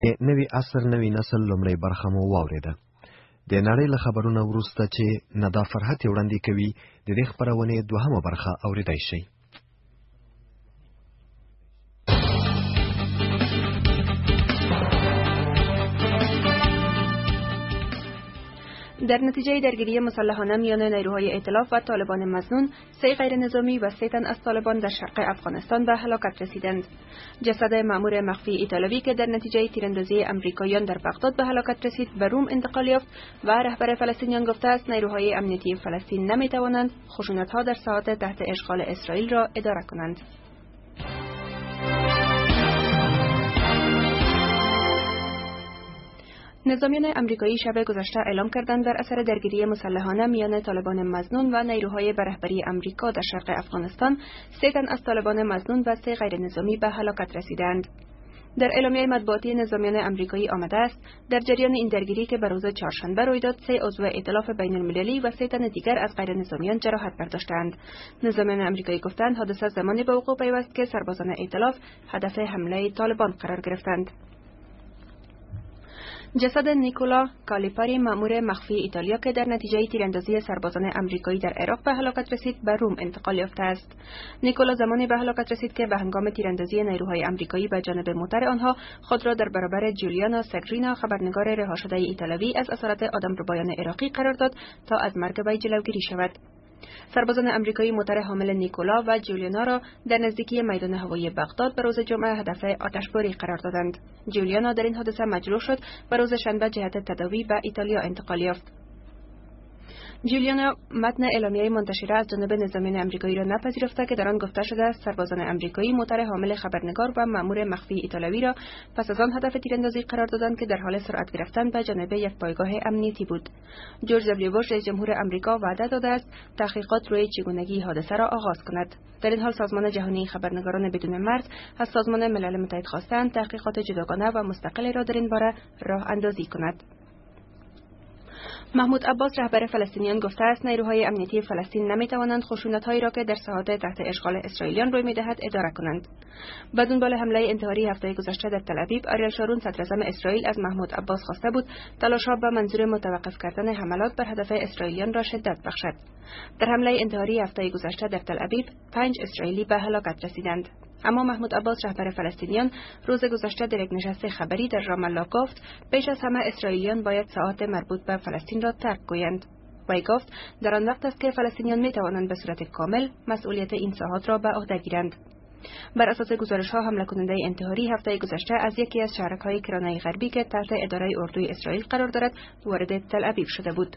نوی عصر نوی نسل لمړی برخه مو واوریده. د نړۍ له خبرونو وروسته چې ندا فرحت وړاندې کوي د دې خبرونه دوهمه برخه اوریدای شي. در نتیجه درگیری مسلحانه میان نیروهای ائتلاف و طالبان مظنون، 3 غیر نظامی و 3 تن از طالبان در شرق افغانستان به هلاکت رسیدند. جسد مأمور مخفی ایتالوی که در نتیجه تیراندازی امریکاییان در بغداد به هلاکت رسید به روم انتقال یافت و رهبر فلسطینیان گفته است نیروهای امنیتی فلسطین نمیتوانند خشونت‌ها در ساحات تحت اشغال اسرائیل را اداره کنند. نظامیان امریکایی شب گذشته اعلام کردند در اثر درگیری مسلحانه میان طالبان مظنون و نیروهای به رهبری امریکا در شرق افغانستان، 3 تن از طالبان مظنون و 3 غیر نظامی به هلاکت رسیدند. در اعلامیه مطبوعاتی نظامیان امریکایی آمده است در جریان این درگیری که به روز چهارشنبه روی داد، 3 عضو ائتلاف بین المللی و 3 تن دیگر از غیر نظامیان جراحت برداشتند. نظامیان امریکایی گفتند حادثه زمانی به وقوع پیوست که سربازان ائتلاف هدف حمله طالبان قرار گرفتند. جسد نیکولا کالیپاری مأمور مخفی ایتالیا که در نتیجه تیراندازی سربازان امریکایی در عراق به هلاکت رسید به روم انتقال یافته است. نیکولا زمانی به هلاکت رسید که به هنگام تیراندازی نیروهای امریکایی به جانب موتر آنها خود را در برابر جولیانا سگرینا، خبرنگار رها شده ایتالوی از اثرات آدمربایان عراقی قرار داد تا از مرگ وی جلوگیری شود. سربازان امریکایی موتر حامل نیکولا و جولیانا را در نزدیکی میدان هوایی بغداد به روز جمعه هدف آتشباری قرار دادند. جولیانا در این حادثه مجروح شد و روز شنبه جهت تداوی به ایتالیا انتقال یافت. جولیانا متن اعلامیه منتشره از جانب نظامیان امریکایی را نپذیرفته که در آن گفته شده است سربازان امریکایی موتر حامل خبرنگار و مأمور مخفی ایتالوی را پس از آن هدف تیراندازی قرار دادند که در حال سرعت گرفتن به جانب یک پایگاه امنیتی بود. جورج دبلیو بوش رئیس جمهور آمریکا وعده داده است تحقیقات روی چگونگی حادثه را آغاز کند. در این حال سازمان جهانی خبرنگاران بدون مرز از سازمان ملل متحد خواستند تحقیقات جداگانه و مستقلی را در این باره راه اندازی کند. محمود عباس رهبر فلسطینیان گفته است نیروهای امنیتی فلسطین نمیتوانند خشونت‌هایی را که در ساحات تحت اشغال اسرائیلیان روی می‌دهد اداره کنند. به دنبال حمله انتحاری هفته گذشته در تل ابیب، آریل شارون صدراعظم اسرائیل از محمود عباس خواسته بود تلاش‌ها به منظور متوقف کردن حملات بر هدف اسرائیلیان را شدت بخشد. در حمله انتحاری هفته گذشته در تل ابیب 5 اسرائیلی به هلاکت رسیدند. اما محمود عباس رهبر فلسطینیان روز گذشته در یک نشست خبری در رام الله گفت پیش از همه اسرائیلیان باید ساحات مربوط به فلسطین را ترک کنند. وی گفت در آن وقت است که فلسطینیان می توانند به صورت کامل مسئولیت این ساحات را به عهده گیرند. بر اساس گزارش‌ها حمله کننده انتحاری هفته گذشته از یکی از شهرک‌های کرانه غربی که تحت اداره اردوی اسرائیل قرار دارد وارد تل ابیب شده بود.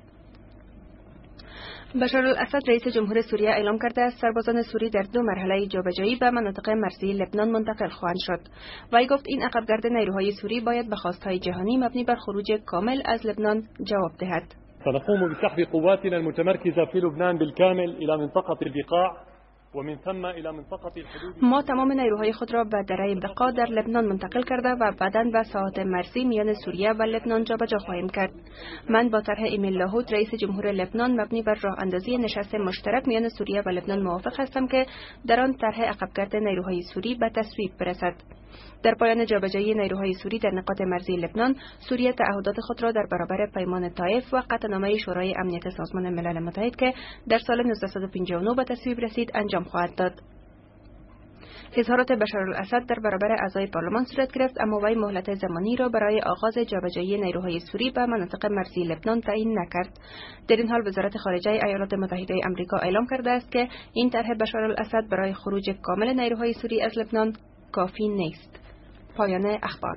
بشار الاسد رئیس جمهور سوریه اعلام کرده است سربازان سوری در 2 مرحله جابجایی به مناطق مرزی لبنان منتقل خواهند شد. وی گفت این عقبگرد نیروهای سوری باید به خواستهای جهانی مبنی بر خروج کامل از لبنان جواب دهد. سنقوم بسحب قواتنا المتمركزة في لبنان بالكامل إلى منطقة البقاع ومن ثم الى منطقه الحدود. ما تمام نیروهای خود را به دره بقا در لبنان منتقل کرده و بعداً به ساحات مرزی میان سوریه و لبنان جابجا خواهیم کرد. من با طرح ایمیل لاهوت رئیس جمهور لبنان مبنی بر راه اندازی نشست مشترک میان سوریه و لبنان موافق هستم که در آن طرح عقبگرد نیروهای سوری به تصویب برسد. در پایان جابجایی نیروهای سوری در نقاط مرزی لبنان، سوریه تعهدات خود را در برابر پیمان طائف و قطعنامه شورای امنیت سازمان ملل متحد که در سال 1959 به تصویب رسید انجام خواهد داد. اظهارات بشار الاسد در برابر اعضای پارلمان صورت گرفت، اما وی مهلت زمانی را برای آغاز جابجایی نیروهای سوری به مناطق مرزی لبنان تعیین نکرد. در این حال وزارت خارجه ایالات متحده آمریکا اعلام کرده است که این طرح بشار الاسد برای خروج کامل نیروهای سوری از لبنان کافی نیست. پایان اخبار.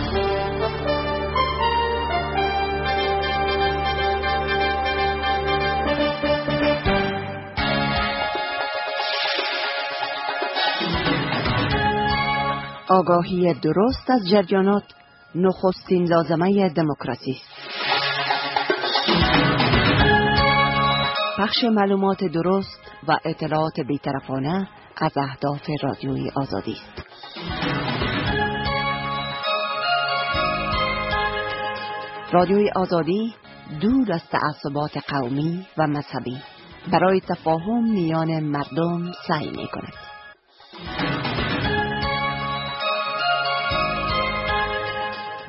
آگاهی درست از جریانات نخستین لازمه دموکراسی است. پخش معلومات درست و اطلاعات بی‌طرفانه از اهداف رادیوی آزادی است. رادیوی آزادی دور از تعصبات قومی و مذهبی برای تفاهم میان مردم سعی می‌کند.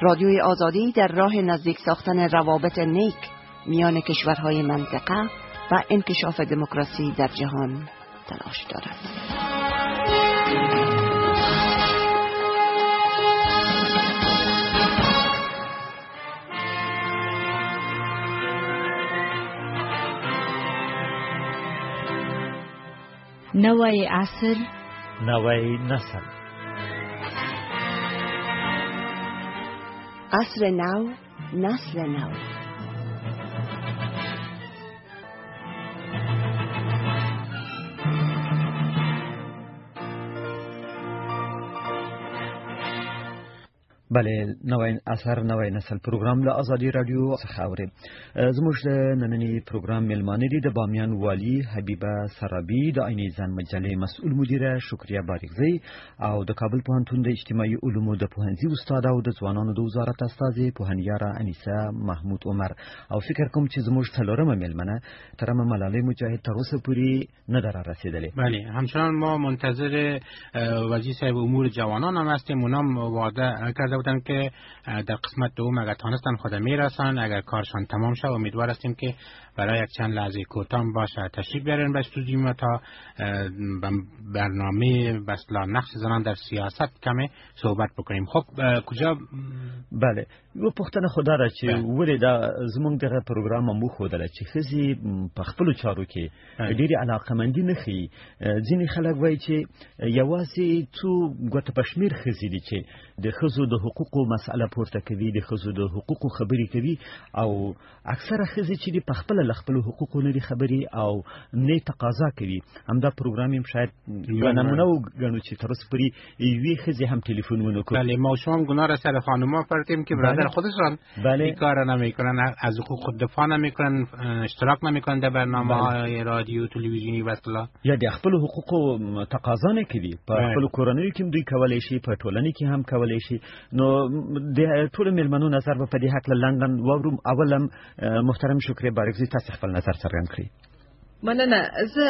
رادیوی آزادی در راه نزدیک ساختن روابط نیک میان کشورهای منطقه و انکشاف دموکراسی در جهان تلاش دارد. نوی عصر، نوی نسل. عصر نو، نسل نو. بله، نوی اثر نوی نسل پروګرام له آزادی رادیو څخه اوري. زموږ د نننی پروګرام ملمانه دي د بامیان والی حبیبه سرابی، د عین ځان مجلې مسؤل مدیره شکریا باریکزی او د کابل پوهنتون د اجتماعي علومو د پوهنځي استاد او د ځوانانو د وزارت استاذ پوهنیاره انیسه محمود عمر. او فکر کوم چې زموږ څلورمه ملمنه ترمه ملالۍ مجاهد تر اوسه پوری نه در رسیدلې. بله، همچنان ما منتظر وزیر صاحب امور جوانان هم هستیم. اونام وعده کرده بودن که در قسمت دوم اگر تانستن خود میرسن، اگر کارشان تمام شد امیدوار هستیم که برای یک چند لحظه کوتاه باشه تشریف بیارن به استودیو ما تا برنامه بسلا نقش زنان در سیاست کمی صحبت بکنیم. خب کجا؟ بله، یو پختنه خدا را چې ولې دا زمونږ دغه پروګرام مو خوده چې خزي په خپل چارو کې ډېری علاقمندي نه خي. ځینې خلک وایي چې یوازې څو ګوت پښمیر خزي دي چې د خزو د حقوقو مسأله پورته کوي، د خزو د حقوقو خبري کوي، او اکثره خزي چې په خپل لخپل حقوقو نه خبري او نه تقاضا کوي. همدا پروګرام هم شاید یو نمونه وګڼو چې تر اوسه پورې یوې خزي هم تلیفون ونه کړ. بله، ما شما هم گناه را سر خانوما پرتیم که برادر خودشان این کار نمیکنن، از حقوق خود دفاع نمیکنن، اشتراک نمیکنن در برنامه‌های رادیو تلویزیونی و اصلا یا د خپل حقوقو تقاضا نه کوي. په خپل کورنۍ کې دوی کولای شي، په ټولنې کې هم کولای شي. نو د ټول ملمنو نظر په دې حق لندن وروم. اولم محترم شکریا باریکزی تاسو خپل نظر څرګند کړئ. مننه.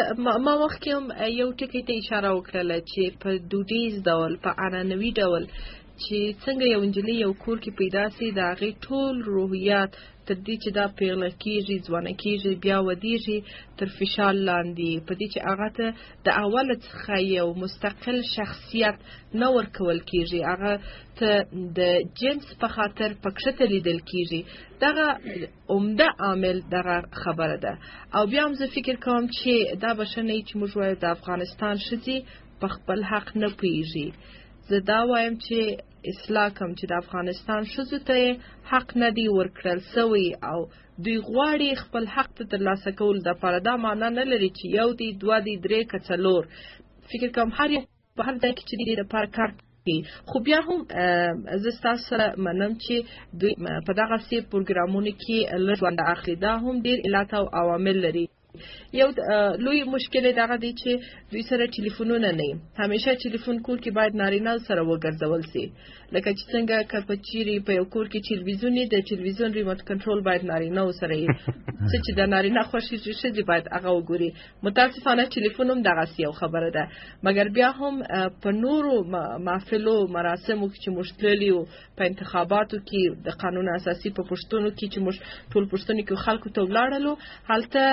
ما مخکې یو ټکی ته اشاره وکړه چې په دودیز ډول، په عنعنوي ډول چې څنګه یو انجلۍ یو کور کې پیدا سي، د هغې ټول روحیات تر دې چې دا پیغله کېږي، ځوانه کېږي، بیا ودېږي تر فشار لاندې، په دې چې هغه ته د اوله څخه یو مستقل شخصیت نه ورکول کېږي، هغه ته د جنس په خاطر پکښته لیدل کېږي. دغه عمده عامل دغه خبره ده. او بیا هم زه فکر کوم چې دا به ښه نه وي چې موږ وایو د افغانستان ښځې په خپل حق نه پوهېږي. زه دا وایم چې اصلاح کوم چې د افغانستان ښځو ته حق نه دی ورکړل سوی او دوی غواړي خپل حق ته ترلاسه کول. دپاره دا معنا نه لري چې یو دی، دوه دی، درې که څلور. فکر کوم هر یو په هر ځای کې چې دی دپاره کار کوي. خو بیا هم زه ستاسو سره منم چې دوی په دغسې پروګرامونو کې لږ ونډه اخلي. دا هم ډېر علت او عوامل لري. یو لوی مشکل دغه دی چې دوی سره ټلیفونونه نه، همیشه ټلیفون کور کې باید نارینه سره وګرځول سي. لکه چې څنګه که چیرې په یو کور کې ټلویزیون دی، د ټلویزیون ریموټ کنټرول باید نارینه سره وي. څه چې د نارینه خوښیږي ښځې باید هغه وګوري. متاسفانه ټلیفون هم دغسې یو خبره ده. مګر بیا هم په نورو محفلو مراسمو کې چې موږ تللي وو، په انتخاباتو کې د قانون اساسي په پوښتنو کې چې موږ ټول پوښتنې کې خلکو ته ولاړلو، هلته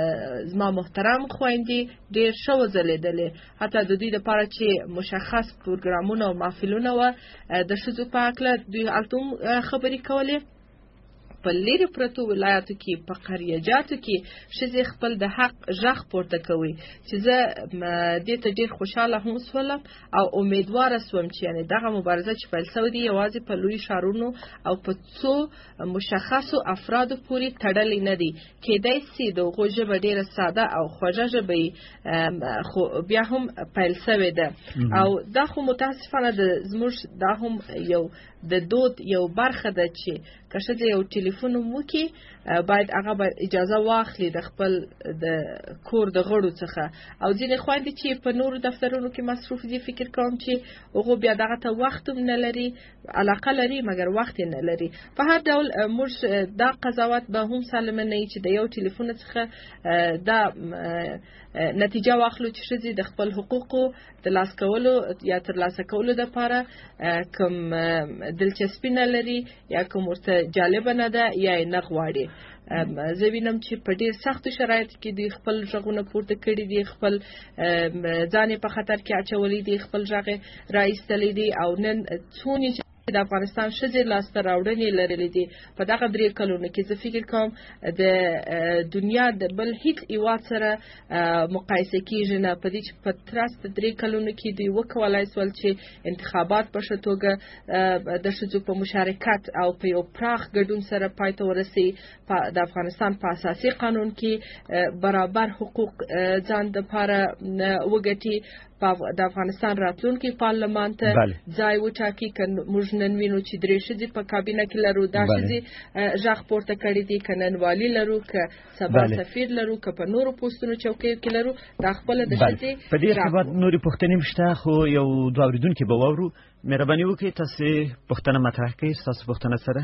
زما محترم خويندې ډېر ښه وځلېدلې. حتی د دوی دپاره چې مشخص پروګرامونه او محفلونه وه د ښځو په هکله، دوی هلته هم خبرې کولې. په لیرې پرتو ولایاتو کې، په قریه‌جاتو کې ښځې خپل د حق غږ پورته کوي، چې زه دې ته ډېر خوشحاله هم سولم او امیدواره سوم چې یعنې دغه مبارزه چې پیل سوې ده یوازې په لوی ښارونو او په څو مشخصو افرادو پورې تړلې نه دي. کیدای سي د هغو ژبه ډېره ساده او خوږه ژبه وي، خو بیا هم پیل سوې ده. او دا خو متاسفانه زموږ دا هم یو د دود یو برخه ده چې که ښځه یو ټلیفون وکړي باید هغه به اجازه واخلي د خپل د کور د غړو څخه. او ځینې خویندې چې په نورو دفترونو کې مصروف دي، فکر کوم چې هغو بیا دغه ته وخت هم نه لري، علاقه لري مګر وخت یې نه لري. په هر ډول موږ دا قضاوت به هم سالمه نه وي چې د یو ټلیفون څخه دا نتیجه واخلو چې ښځې د خپل حقوقو د لاس کولو یا ترلاسه کولو دپاره کوم دلچسپي نه لري یا کوم ورته جالب نه ده یا نه غواړي. زه وینم چې په ډیر سخت شرایطو کې د خپل ژغونه پورته کړي دي، خپل ځان په خطر کې اچولي دي، خپل ژغ راایستلي دي او نن څونی د افغانستان ښځې لاسته راوړنې لرلې دي په دغه 3 کلونو کې. زه فکر کوم د دنیا د بل هیڅ هیواد سره مقایسه کیږي نه په دې چې په ترڅ د 3 کلونو کې دوی وکولای شول چې انتخابات په ښه توګه د ښځو په مشارکت او په یو پراخ ګډون سره پای ته ورسي. د افغانستان په اساسي قانون کې برابر حقوق ځان دپاره وګټي، د افغانستان راتلونکي پارلمان ته ځای وټاکي. که موږ نن وینو چې 3 ښځې په کابینه کې لرو، دا ښځې ژغ پورته کړی دي، که نن والي لرو، که سبا سفیر لرو، که په نورو پوستونو چوکیو کې لرو، دا خپله د ښځې په دې ارتباط نورې پوښتنې شته، خو یو دوه اورېدونکي به واورو. مهرباني وکړئ تاسې پوښتنه مطرح کړئ، ستاسو پوښتنه سره.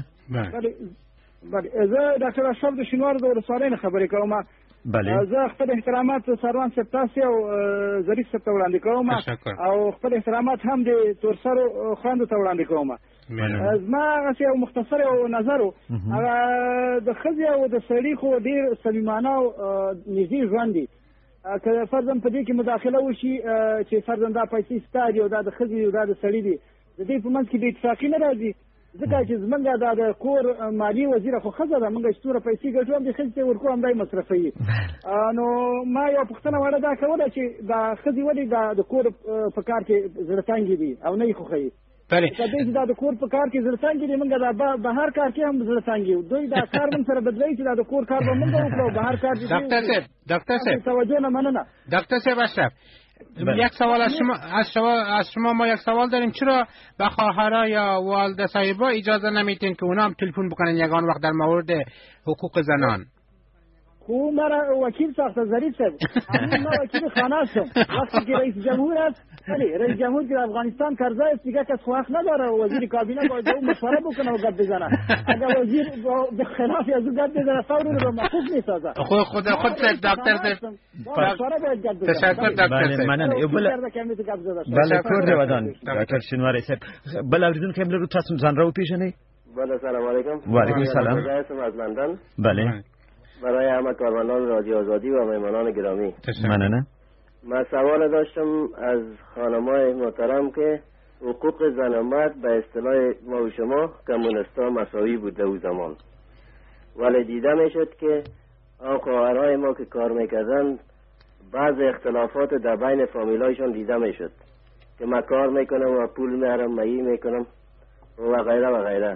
زه ډاکټر اشرف د شینوارو د ولسوالۍ نه خبرې کوم. زه خپل احترامات سروان صاحب تاسې او ظریف صاحب ته وړاندې کوم او خپل احترامات هم د تورسرو خویندو ته وړاندې کوم. زما هغسې یو مختصر یو نظر و، هغه د ښځې او د سړي خو ډېر صمیمانه او نږدې ژوند دي. که فرضاً په دې کې مداخله وشي چې فرضاً دا پیسې ستا دي او دا د ښځې او دا د سړي دي، د دې په منځ کې بې اتفاقي نه راځي. ځکه چې زمونږ دا د کور مالي وزیره خو ښځه ده، موږ چې څومره پیسې ګټو هم د ښځې ته ورکو هم دی مصرفوي. نو ما یو پوښتنه وړه دا کوله چې دا ښځې ولې د کور په کار کې زړه تنګې دي او نه یې خوښوي؟ که دوی چې دا د کور په کار کې زړه تنګې دي، موږ دا بهر کار کې هم زړه تنګې یو. دوی دا کار موږ سره بدلوي چې دا د کور کار به موږ وکړو، بهر کار چې ډاکټر صاحب توجه نه مننه. ډاکټر صاحب اشرف، یک سوال از شما ما یک سوال داریم. چرا به خواهرها یا والده صاحبا اجازه نمیتین که اونا هم تلفن بکنن یگان وقت در مورد حقوق زنان؟ خو مرا وکیل ساخته ظریف صاحب، من وکیل خانه هستم. وقتی که رئیس جمهور است، رئیس جمهور که افغانستان کرزی است، دیگه کس خو حق نداره وزیر کابینه باید او مشوره بکنه و گپ بزنه. اگر وزیر به خلاف از او گپ بزنه فوری رو محفوظ میسازه. خود دکتر مشوره باید گپ بزنه. تشکر دکتر صاحب. بله کور ودان دکتر شینواری صاحب. بله اوریدون که امروز تاسو ځان راو پیژنئ. بله سلام علیکم. و علیکم السلام. از لندن. بله. برای همه کارمندان رادیو آزادی و مهمانان گرامی. ممنونم. من سوال داشتم از خانمای محترم که حقوق زن و مرد به اصطلاح ما و شما کمونیستا مساوی بوده او زمان، ولی دیده میشد که آن خواهرهای ما که کار میکردن بعض اختلافات در بین فامیلایشون دیده میشد که من کار میکنم و پول میارم مایی میکنم و غیره و غیره.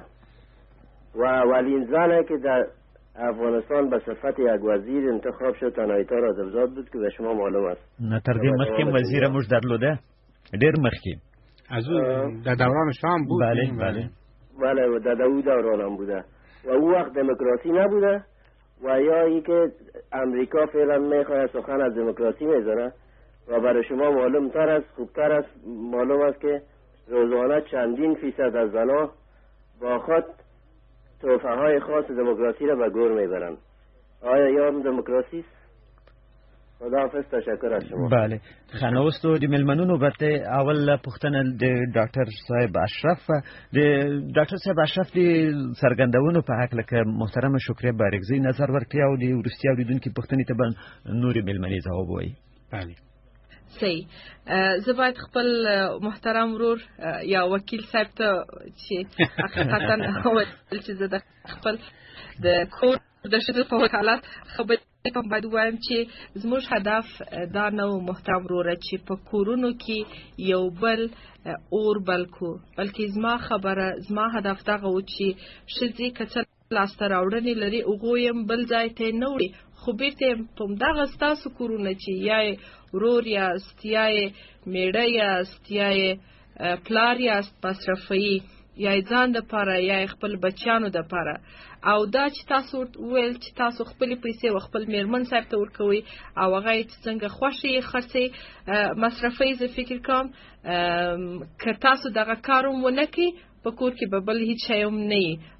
و اولین زنه که در افغانستان به صفت یک وزیر انتخاب شد تنایتا رادبزاد بود که به شما معلوم است. نه تر دې مخکې وزیر موږ درلوده، ډېر مخکې از در دوران شام بود. بله و در او دوران هم بوده و او وقت دموکراسی نبوده و یا ای که امریکا فعلا میخواد سخن از دموکراسی میزنه و برای شما معلوم تر است، خوبتر است، معلوم است که روزانه چندین فیصد از زنها با خود توفه های خاص دموکراسی را به گور میبرند. آیا یارم دموکراسی است؟ خداحافظ، تشکر از شما. بله خناوستو د ملمنونو بته اول پښتنه د ډاکټر صاحب اشرف د ډاکټر صاحب اشرف د سرګندونو په حق لکه محترم شکریه بارګزی نظر ورکړي او د ورستیا اوریدونکو پښتنې ته نوري ملمنې ځواب وایي. بله صحیح. زه باید خپل محترم ورور یا وکیل صاحب ته چې حقیقتا اول چې زه د خپل د کور د شته په حالت خبرې کوم باید وایم چې زموږ هدف دا نه و محترم وروره چې په کورونو کې یو بل اور بل کو، بلکې زما هدف دغه و چې ښځې که څه لاسته راوړنې لري هغوی هم بل ځای ته نه وړي، خو بیرته په همدغه ستاسو کورونه چې یا ورور یاست یا میړه یاست یا پلار یاست مصرفوي یا ځان دپاره یا خپل بچیانو دپاره، او دا چې تاسو ویل چې تاسو خپلې پیسې و خپل میرمن صاحب ته ورکوئ او هغه یې څنګه خوښ یې خرڅئ مصرفوي، زه فکر کوم که تاسو دغه کار هم ونه کړئ په کور کې به بل هیڅ شی هم نه وي،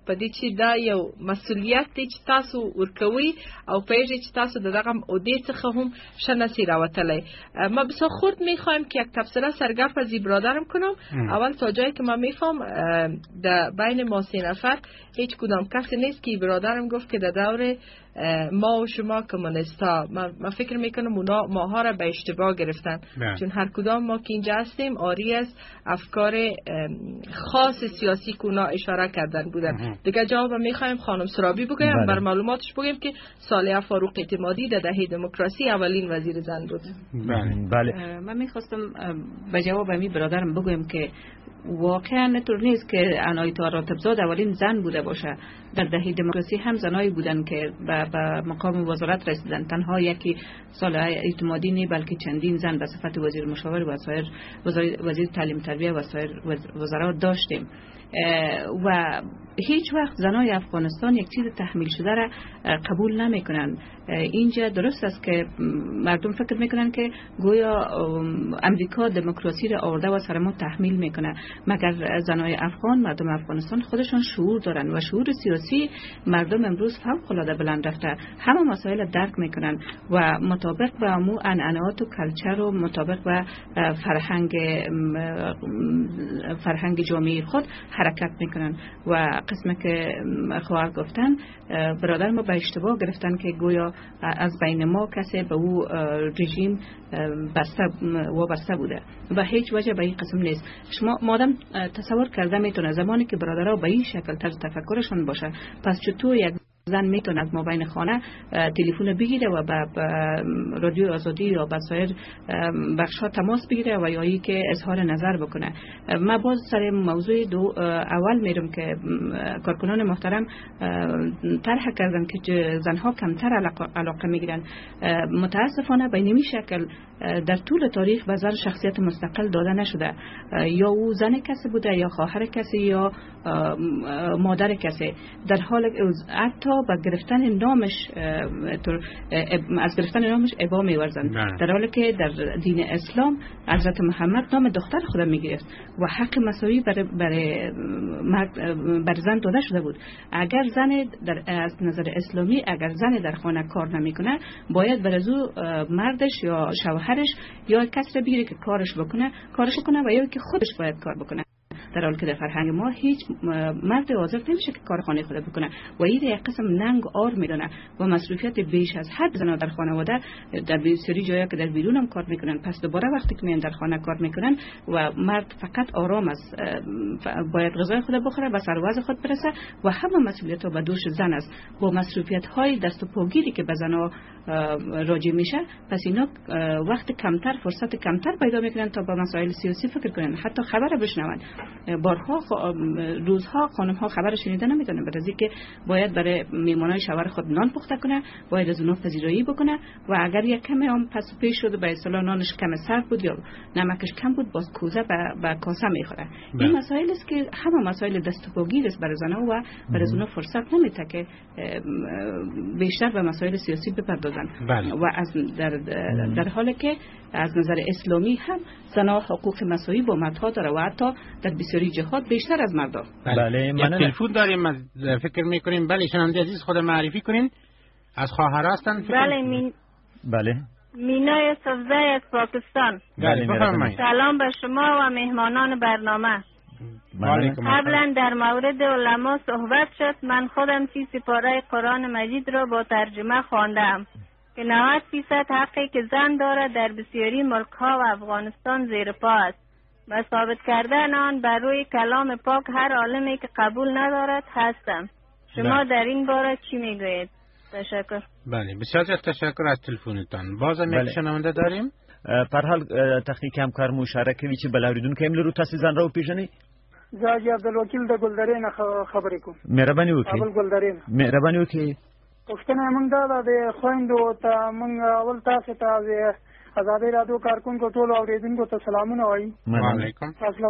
په دې چې دا یو مسؤلیت دی چې تاسو ورکوي او پیژې چې تاسو د دغه عهده څخه هم شناسی راوتلی. ما بسیار خورد میخوایم که یک تفسیر سرگرم از برادرم کنم. اول تا جایی که من میفهم در بین ما 3 نفر هیچ کدام کسی نیست که برادرم گفت که در دور ما و شما کمونیستا، من فکر میکنم اونا ماها را به اشتباه گرفتن، چون هر کدام ما که اینجا هستیم آری از افکار خاص سیاسی که اونا اشاره کردن بودن. دیگه جواب میخوایم خانم سرابی بگویم، بر معلوماتش بگیم که صالحه فاروق اعتمادی در دهه دموکراسی اولین وزیر زن بود. بله. من میخواستم به جواب می برادرم بگویم که واقعا نطور نیست که عنایت راتبزاد اولین زن بوده باشه. در دهه دموکراسی هم زنایی بودن که به مقام وزارت رسیدن. تنها یکی صالحه اعتمادی نه بلکه چندین زن به صفت وزیر مشاور و سایر وزیر تعلیم تربیه و سایر وزرا داشتیم و هیچ وقت زنای افغانستان یک چیز تحمیل شده را قبول نمیکنن. اینجا درست است که مردم فکر میکنن که گویا امریکا دموکراسی را آورده و سر ما تحمیل میکنه، مگر زنای افغان، مردم افغانستان خودشان شعور دارن و شعور سیاسی مردم امروز فوق العاده بلند رفته، همه مسائل درک میکنن و مطابق با امو عنعنات و کلچر و مطابق با فرهنگ جامعه خود حرکت میکنن. و قسمه که خواهر گفتن برادر ما به اشتباه گرفتن که گویا از بین ما کسی به او رژیم وابسته بوده و هیچ وجه به این قسم نیست. شما مادام تصور کرده میتونه زمانی که برادرها به این شکل طرز تفکرشون باشه، پس چطور یک زن میتونه از مابین خانه تلفن بگیره و به رادیو آزادی یا به سایر بخش‌ها تماس بگیره و یا که اظهار نظر بکنه؟ من باز سر موضوع اول میرم که کارکنان محترم طرح کردن که زنها کمتر علاقه میگیرن. متاسفانه به این شکل در طول تاریخ به زن شخصیت مستقل داده نشده، یا او زن کسی بوده یا خواهر کسی یا مادر کسی، در حال حتی با گرفتن نامش از گرفتن نامش ابا می‌ورزند، در حالی که در دین اسلام حضرت محمد نام دختر خود می‌گرفت و حق مساوی بر زن داده شده بود. اگر زن از نظر اسلامی اگر زن در خانه کار نمیکنه، باید بر از او مردش یا شوهرش یا کسی بگیره که کارش کنه و یا که خودش باید کار بکنه، در حالی که در فرهنگ ما هیچ مرد حاضر نمیشه که کار خانه خود بکنه و این یک قسم ننگ آر میدونه و مصروفیت بیش از حد زنان در خانواده در بسیاری جاها که در بیرون هم کار میکنن، پس دوباره وقتی که میان در خانه کار میکنن و مرد فقط آرام است، باید غذای خود بخوره و سرواز خود برسه و همه مسئولیت ها به دوش زن است با مصروفیت های دست و پاگیری که به زنها راجع میشه. پس اینا وقت کمتر، فرصت کمتر پیدا میکنن تا به مسائل سیاسی فکر کنن، حتی خبر بشنون. بارها روزها خانم ها خبر شنیده نمیدونن، برای اینکه باید برای میمونای شوهر خود نان پخته کنه، باید از اونها پذیرایی بکنه و اگر یک کمی هم پس و پیش شده به اصطلاح نانش کم سرد بود یا نمکش کم بود، باز کوزه به کاسه میخوره. این مسائل است که همه مسائل دست و پاگیر است برای زنها و برای اونها فرصت نمیده که بیشتر به مسائل سیاسی بپردازن. و از در حالی که از نظر اسلامی هم زنها حقوق مساوی با مردها داره و حتی در بسیاری جهات بیشتر از مردا. بله. یک تلفن داریم، فکر میکنیم. بله شنونده عزیز خود معرفی کنین. از خواهر هستن؟ بله مینای صفزه از پاکستان. بله بفرمایید. سلام به شما و مهمانان برنامه. قبلا در مورد علما صحبت شد. من خودم 30 سپاره قرآن مجید را با ترجمه خواندم که 90% حقی که زن دارد در بسیاری ملک ها و افغانستان زیر پا است. و ثابت کردن آن بر روی کلام پاک هر عالمی که قبول ندارد هستم. شما در این باره چی میگویید؟ تشکر. بله بسیار تشکر از تلفنتان. بازم یک شنونده داریم. پر حال تحقیق همکار مشارکه وی چې بلاوریدون کې املرو تاسو ځان راو پیژنئ. زاجی عبدالوکیل د ګلدرې نه خبرې کوم. مهرباني وکړئ. ابل ګلدرې. مهرباني وکړئ. پښتنه موږ د خويندو ته موږ اول تاسو ته آزادی رادیو کارکونکو ټول اوریدونکو ته سلامونه وایي. وعلیکم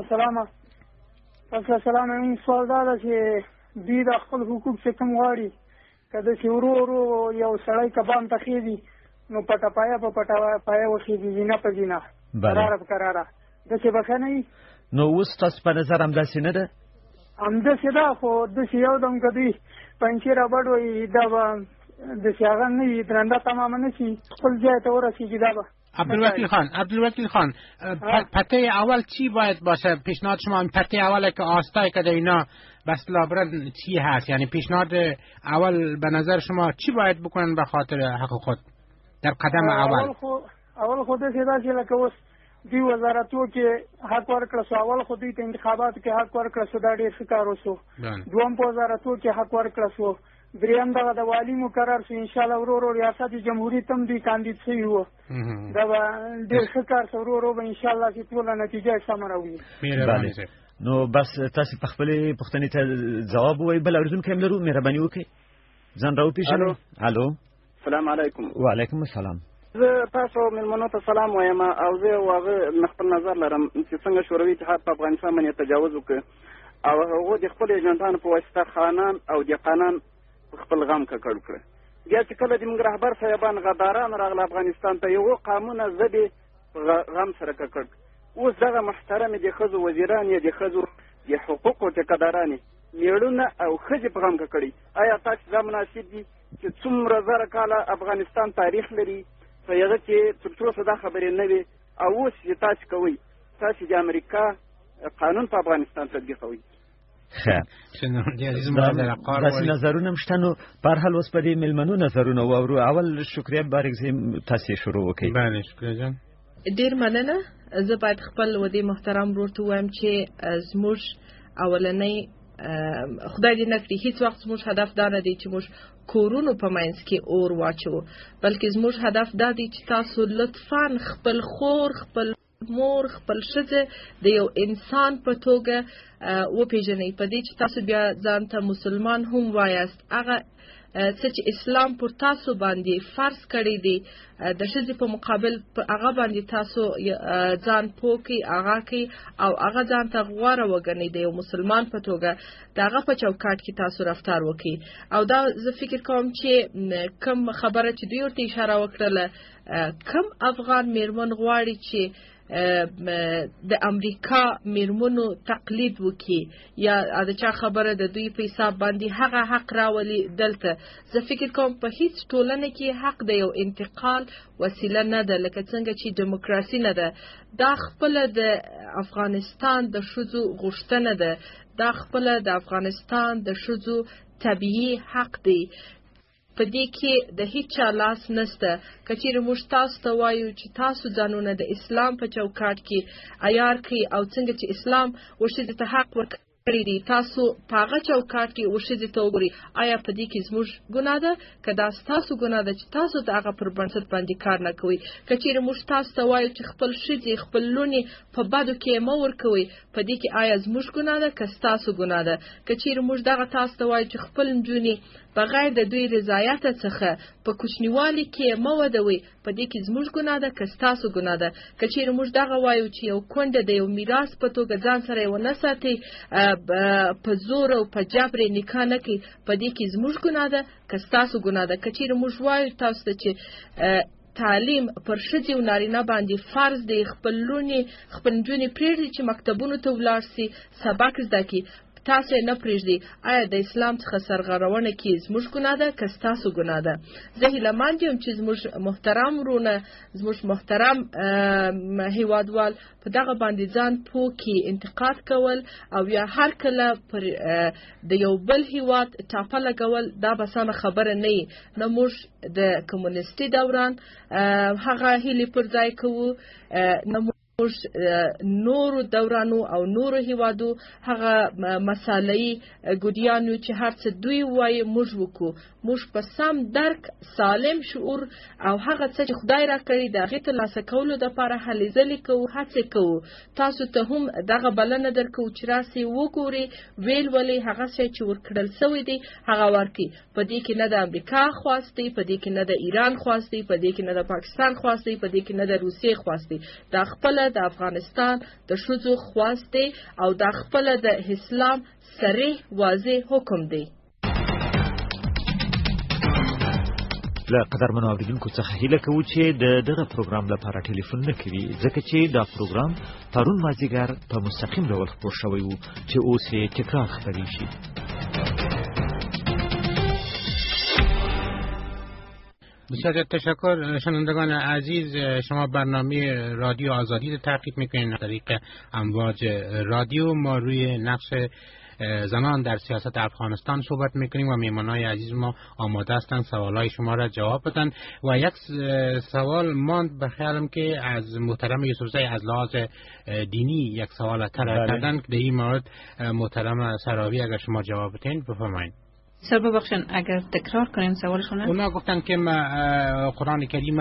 السلام. این سوال دا چې دوی د خپل حقوق څخه کوم غواړي، کله چې ورو یو سړی کبان ته خېږي نو پټه پایا وخېږي، زینه په زینه، قراره په قراره، داسې به ښه نه وي؟ نو اوس تاسو په نظر همداسې نه ده؟ همداسې ده خو داسې یو دم که دوی پنچې رابډ وایي دا به داسې هغه نه وي درنده تمامه نه شي خپل ځای ته ورسېږي دا به. عبدالوکیل خان پته اول چی باید باشه؟ پیشنهاد شما پته اوله که آستای که اینا بس لابرد چی هست؟ یعنی پیشنهاد اول به نظر شما چی باید بکنن به خاطر حق خود در قدم اول خود داسې لکه اوس دوی وزارتو کې حق ورکړه سو، اول خو دوی ته انتخاباتو کې حق ورکړه سو، دا ډېر ښه کار وسو. دوم په وزارتو کې حق ورکړه سو، دریم دغه د والي مقرر سو، انشاءالله ورو ورو ریاست جمهوریت هم دوی کاندید شوي وو. دا به ډېر ښه کار سو، ورو ورو به انشاءالله چې ټوله نتیجه سمه راوړي. نو بس تاسو په خپلې پوښتنې ته ځواب ووایئ. بل اورېدونکی هم لرو، مهرباني وکړئ ځان راوپېژنئ. الو سلام علیکم. وعلیکم السلام. زه تاسو مېلمنو ته سلام وایم او زه یو هغه خپل نظر لرم چې څنګه شوروي اتحاد په افغانستان باندې تجاوز وکړ او هغه د خپل ایجنټانو په واسطه خانان او دهقانان خپل غم ککړ کړ. بیا چې کله د موږ رهبر صاحبان غداران راغله افغانستان ته یو قانونه زبې غم سره ککړ. اوس دغه محترم د ښځو وزیران یا د ښځو د حقوقو ټیکهدارانې میړونه او ښځې په غم ککړي. آیا تاسو دا مناسب دي چې څومره زره کاله افغانستان تاریخ لري په هغه کې تر څو دا خبرې نه وي او اوس چې تاسو کوئ تاسو د امریکا قانون په افغانستان تطبیقوئ؟ داسې نظرونه هم شته. نو په هر حال اوس په دې مېلمنو نظرونه واورو. اول شکریه بارکزی تاسې شروع وکړئ. بله شکریه جان. ډېر مننه. زه باید خپل ودې محترم ورور ته ووایم چې زموږ اولنۍ خدای دې نه کړي هیڅ وخت زموږ هدف دا نه دی چې موږ کورونو په منځ کې اور واچو، بلکې زموږ هدف دا دی چې تاسو لطفاً خپل خور، خپل مور، خپل ښځه د یو انسان په توګه وپېژنئ. په دې چې تاسو بیا ځان ته مسلمان هم وایاست، هغه څه چې اسلام پر تاسو باندې فرض کړی دی د ښځې په مقابل هغه باندې تاسو ځان پوکئ، هغه کوي او هغه ځان ته غوره وګڼئ د یو مسلمان په توګه د هغه په چوکاټ کې تاسو رفتار وکړئ. او دا زه فکر کوم چې کم خبره چې دوی ورته اشاره وکړله، کم افغان میرمن غواړي چې د امریکا میرمنو تقلید وکي یا د چا خبره د دوی په حساب باندې هغه حق راولي دلته. زه فکر کوم په هیڅ ټولنه کې حق د یو انتقال وسیله نه ده، لکه څنګه چې دیموکراسي نه ده. دا خپل د افغانستان د ښځو غوښتنه ده، دا خپل د افغانستان د ښځو طبیعي حق دی. په دې کې د هیڅ چا لاس نشته. که چیرې موږ تاسو ته وایو چې تاسو ځانونه د اسلام په چوکاټ کې عیار کړئ او څنګه چې اسلام ورښځې ته حق ورکړی دی، تاسو په هغه چوکاټ کې ورښځې ته وګورئ. آیا په دې کې زموږ ګناه ده؟ که دا ستاسو ګناه ده چې تاسو د هغه پر بنسټ باندې کار نه کوئ. که چیرې موږ تاسو ته وایو چې خپل ښځې، خپل لوڼې په بدو کې مه ورکوئ، په دې کې آیا زموږ ګناه ده که ستاسو ګناه ده؟ که چیرې موږ دغه تاسو ته وایو چې خپل نجونې بغیر د دوی رضایت څخه په کوچنیوالي کې مه ودوئ، په دې کې زموږ ګناه ده که ستاسو ګناه ده؟ که چیرې موږ دغه وایو چې یو کونډه د یو میراث په توګه ځان سره یې ونه ساتئ، په زور او په جبر یې نکاح نه کړئ، په دې کې زموږ ګناه ده که ستاسو ګناه ده؟ که چیرې موږ وایو تاسو ته چې تعلیم پر ښځې او نارینه باندې فرض دی، خپل لوڼې خپل نجونې پرېږدي چې مکتبونو ته ولاړ سي، سبق زده کړي، تاسو نه پرېږدي، آیا د اسلام څخه سرغړونه کې زموږ ګناه ده که ستاسو ګناه ده؟ زه هیلهمند یم چې زموږ محترم ورونه، زموږ محترم هیوادوال په دغه باندې ځان پوکي. انتقاد کول او یا هر کله پر د یو بل هیواد ټاپه لګول دا به سمه خبره نه وي. نه موږ د کمونیستي دوران هغه هیلې پر ځای کوو، نه موږ نورو دورانو او نورو هیوادو هغه مسالې ګډیانو چې هر څه دوی وایي موږ وکړو. موږ په سم درک، سالم شعور او هغه څه چې خدای را کړی د هغې ترلاسه کولو دپاره هلې ځلې کوو، هڅې کوو. تاسو ته هم دغه بلنه درکوو چې راسئ وګورئ، ویل ولې هغه شی چې ورکړل سوی دی هغه ورکړئ. په دې کې نه د امریکا خواست دی، په دې کې نه د ایران خواست دی، په دې کې نه د پاکستان خواست دی، په دې کې نه د روسیې خواست دی. دا خپله د افغانستان د ښځو خواست دی او دا خپله د اسلام صریح واضح حکم دی. له قدرمنو اوریدونکو څخه هیله کوو چې دغه پروګرام لپاره ټلیفون نه کوي ځکه چې دا پروګرام پرون مازدیګر په مستقیم ډول خپور شوی و چې اوس یې تکرار خپرې شي. بسیار تشکر شنوندگان عزیز. شما برنامه رادیو آزادی رو تعقیب میکنین از طریق امواج رادیو. ما روی نقش زنان در سیاست افغانستان صحبت میکنیم و میهمانای عزیز ما آماده هستند سوالای شما را جواب بدن و یک سوال ماند به خیالم که از محترم یوسفزی از لحاظ دینی یک سوال طرح کردن که در این مورد محترم سراوی اگر شما جواب بدین بفرمایید. سر ببخشن اگر تکرار کنیم سوالشون. اونا گفتن که ما قرآن کریم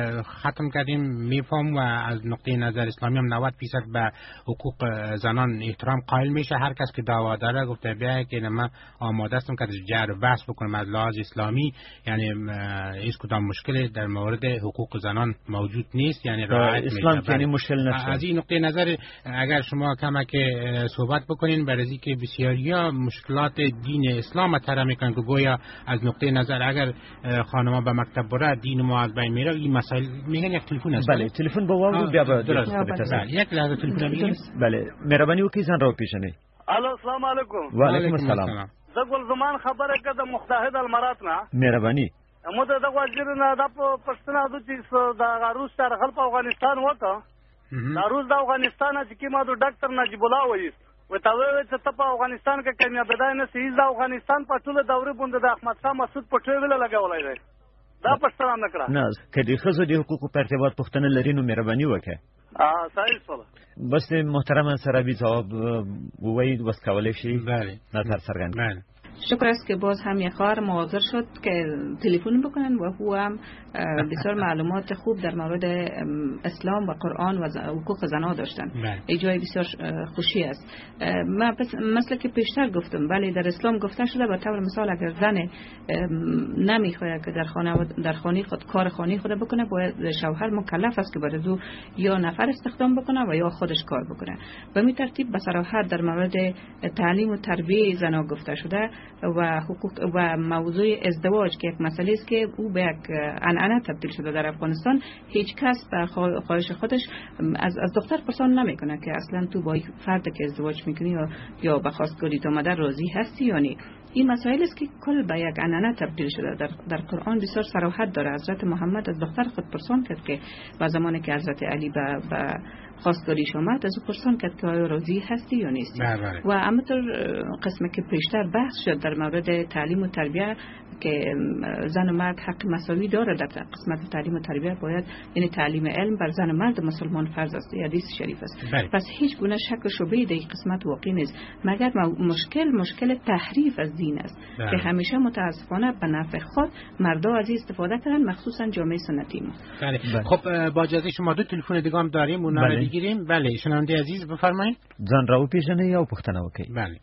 ختم کردیم میفهم و از نقطه نظر اسلامی هم 90% به حقوق زنان احترام قائل میشه. هر کس که دعوا داره گفته بیا که ما آماده هستم که جر بحث بکنم از لحاظ اسلامی، یعنی هیچ کدام مشکلی در مورد حقوق زنان موجود نیست، یعنی رعایت اسلام یعنی مشکل نشه. از این نقطه نظر اگر شما کمک صحبت بکنین برای که بسیاریا مشکلات دین اسلام طرح که گویا از نقطه نظر اگر خانم‌ها به مکتب بره دین ما از بین میره. این مسائل میگن یک تلفن است. بله تلفن با واو بیا درست بله یک لحظه تلفن میگم. بله مهربانی وکړئ ځان راو پیژنئ. الو السلام علیکم. و علیکم السلام. زه ګل زمان خبره کده متحده الامارات نه. مهربانی مو د وزیر نه د پښتنه د چې د روس تر خلق افغانستان وته. د روس د افغانستان چې کیما د ډاکټر نجیب الله وایي و تا وایي چې ته په افغانستان کې کامیاب بدای نه سي د افغانستان په ټوله دورې باندې د احمد شاه مسعود په ټوله لګولای دی. دا پښتنه نه کړه. نه کدي خزو د حقوقو په ارتباط پښتنه لري نو مهرباني وکړه. صحیح سوال. بس محترم سرابی جواب وایي بس کولای شي. بله. نظر څرګند. بله. شکر است که باز هم یک خواهر حاضر شد که تلفن بکنن و او هم بسیار معلومات خوب در مورد اسلام و قرآن و حقوق زنها داشتن. این جای بسیار خوشی است. من مثل که پیشتر گفتم ولی در اسلام گفته شده به طور مثال اگر زن نمیخواد که در خانه خود کار خانه خود بکنه باید شوهر مکلف است که برای او یا نفر استخدام بکنه و یا خودش کار بکنه. به این ترتیب به صراحت در مورد تعلیم و تربیت زنها گفته شده و حقوق و موضوع ازدواج که یک مسئله است که او به یک عنعنه تبدیل شده در افغانستان. هیچ کس به خواهش خودش از دختر پرسان نمیکنه که اصلا تو با فرد که ازدواج میکنی یا به خواستگاری تو آمده راضی هستی یا نه. این مسائل است که کل به یک عنعنه تبدیل شده. در قرآن بسیار صراحت داره. حضرت محمد از دختر خود پرسان کرد که و زمانی که حضرت علی به خواستگاریش آمد از او پرسان کرد که آیا راضی هستی یا نیستی. و همینطور قسمی که پیشتر بحث شد در مورد تعلیم و تربیت که زن و مرد حق مساوی داره در قسمت تعلیم و تربیت باید یعنی تعلیم علم بر زن و مرد مسلمان فرض است. حدیث شریف است. پس هیچ گونه شک و شبهه در این قسمت واقع نیست مگر مشکل تحریف از دین است که همیشه متاسفانه به نفع خود مردا از این استفاده کردن مخصوصا جامعه سنتی ما. خب با اجازه شما دو تلفن دیگه هم داریم اونا رو بگیریم. بله شنونده عزیز بفرمایید. ځان راو پیژنئ یا پوښتنه وکړئ. بله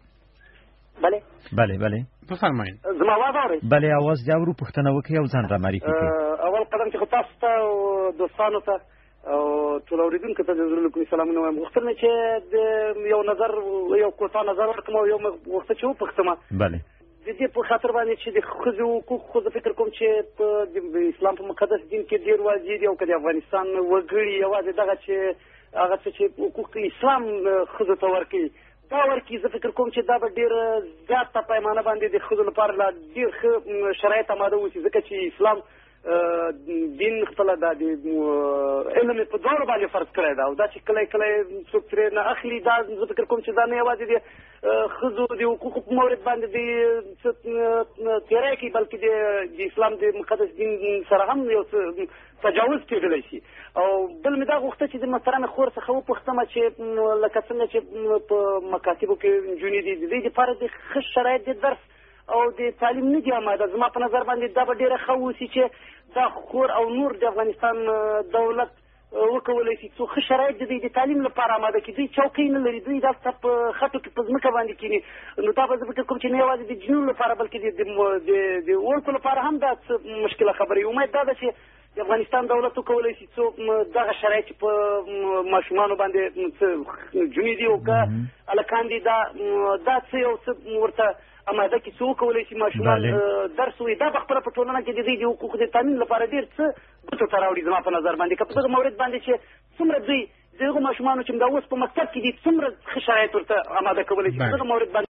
بله بفرمایید. زما आवाज اورئ؟ بله आवाज دی او پوښتنه وکړئ او ځان را معرفي کړئ. اول قدم چې تاسو ته او دوستانو ته او ټول اوریدونکو ته د زړه کوم سلامونه وایم. غوښتل مې چې یو نظر یو کوټه نظر ورکړم او یو وخت چې وپوښتم. بله د دې په خاطر باندې چې د ښځو حقوق خو زه فکر کوم چې په اسلام په مقدس دین کې ډېر واجب دي او که د افغانستان وګړي یوازې دغه چې هغه څه چې حقوق اسلام ښځو ته ورکوي دا ورکوي زه فکر کوم چې دا به ډېر زیاته پیمانه باندې د ښځو لپاره لا ډېر ښه شرایط اماده اوسي ځکه چې اسلام دین خپله دا د علم په دواړو باندې فرض کړی ده او دا چې کله کله څوک ترې نه اخلي دا زه فکر کوم چې دا نه یوازې د ښځو د حقوقو په مورد باندې د تیری کوي بلکې د اسلام د مقدس دین سره هم یو تجاوز کېدلی شي. او بل مې دا غوښته چې د محترمې خور څخه وپوښتمه چې لکه څنګه چې په مکاتبو کې نجونې دي د دې دپاره د ښه شرایط د درس او د تعلیم نه دي آماده. زما په نظر باندې دا به ډېره ښه اوسي چې دا خور او نور د افغانستان دولت وکولی شي څو ښه شرایط د دوی د تعلیم لپاره آماده کړي. دوی چوکۍ نه لري، دوی دلته په خټو کې په ځمکه باندې کښېني. نو دا به زه فکر کوم چې نه یوازې د جنونو لپاره بلکې د وړکو لپاره هم دا څه مشکله خبره وي. امید دا ده چې د افغانستان دولت وکولی شي څو دغه شرایط چې په ماشومانو باندې څه جونې دي او که هلکان دي دا څه یو څه ورته اماده کې څو کولای شي ماشومان درس وي دا په خپل په ټولنه کې د دې حقوق د تامین لپاره ډیر څه ګټو ته راوړي زما په نظر باندې که په دغه مورد باندې چې څومره دوی دغه ماشومانو چې دا اوس په مکتب کې دي څومره ښه شرایط ورته اماده کولی شي په دغه مورد باندې